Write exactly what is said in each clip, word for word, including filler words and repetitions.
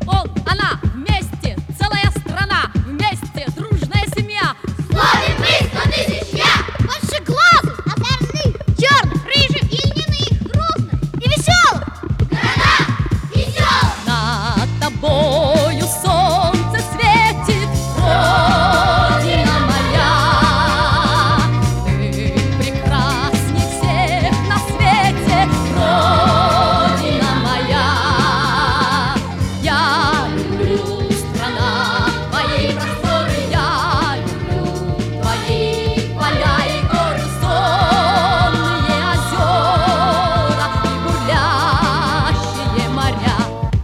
он, она, вместе, целая страна, вместе, дружная семья. Слове мы сто тысяч я! Большеглазый, озорных, черных, рыжих и льняных, грустных и веселых. Города веселых. Над тобою солнце светит, Родина моя. Ты прекрасней всех на свете, Родина моя. Я люблю, страна, твои просторы, я люблю твои поля и горы, сонные озера и бурлящие моря.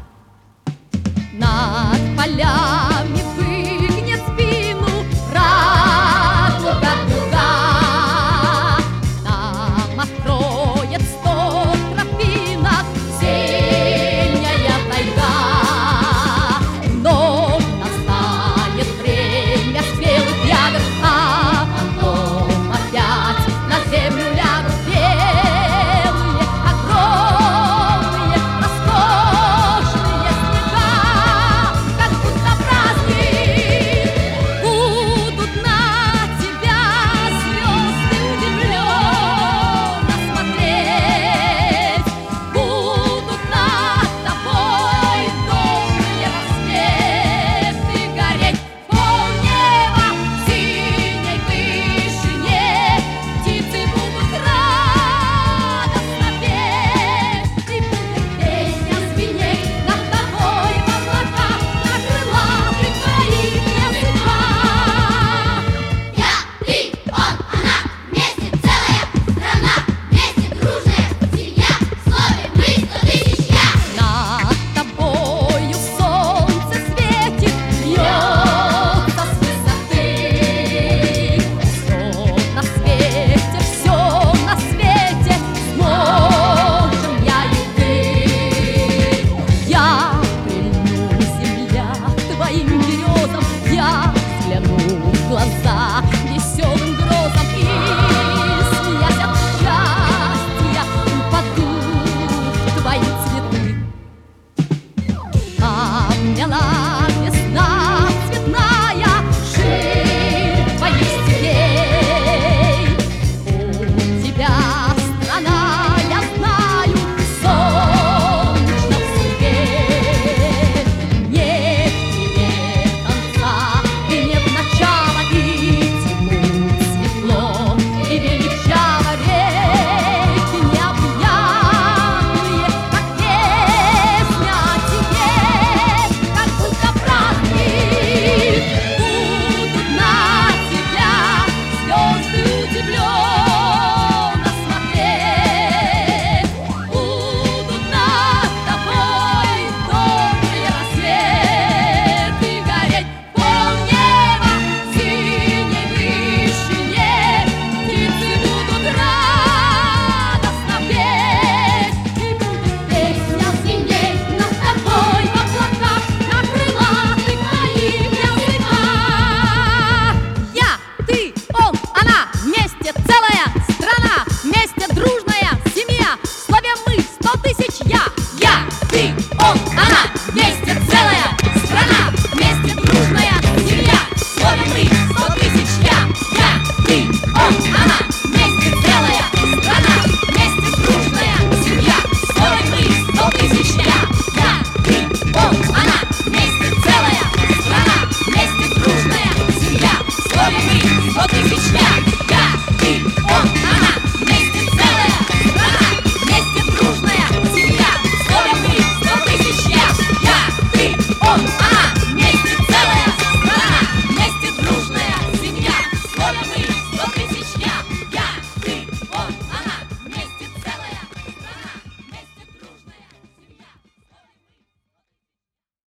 Над полями выгнет спину радуга дуга. Там откроет сто тропинок синяя тайга. Вновь настанет время спелых ягод, а потом опять на землю лягут белые, огромные, роскошные снега. Как будто праздник, будут на тебя звезды удивленно смотреть, будут над тобой добрые рассветы гореть. Полнеба в синей вышине птицы будут радостно петь, и будет песня звенеть над тобой в облаках, на крылах и твоих языках. Я, ты, он, она, вместе целая страна, вместе дружная семья. Слове мы сто тысяч я! Над тобою солнце светит, льется с высоты. Все на свете, все на свете сможем я и ты. Я прильну, земля, к твоим березам, я взгляну в глаза веселым грозам и, смеясь от счастья, упаду в твои цветы. Обняла весна цветная ширь твоих степей. У тебя страна, я знаю, солнечна в судьбе. Нет тебе конца и нет начала, и тянуть светло и величаво реки необъятные, как песня о тебе, как будто праздник. Будут на тебя звезды удивленно смотреть, будут над тобой добрые рассветы гореть. Полнеба в синей вышине птицы будут радостно петь, и будет песня звенеть над тобой в облаках, на крылах и твоих языках. Я, ты, он, она, вместе целая страна, вместе дружная семья. Слове мы сто тысяч я. Я, ты, он, она, вместе целая страна, вместе дружная семья. Слове мы сто тысяч я. Я, ты, он, она, вместе целая страна, вместе дружная семья. Слове мы сто тысяч я. Я, ты, он, она, вместе целая страна, вместе дружная семья. Слове мы сто тысяч я. Я, ты, он, она, вместе целая страна, вместе дружная семья. Слове мы сто тысяч я. Я, ты, он,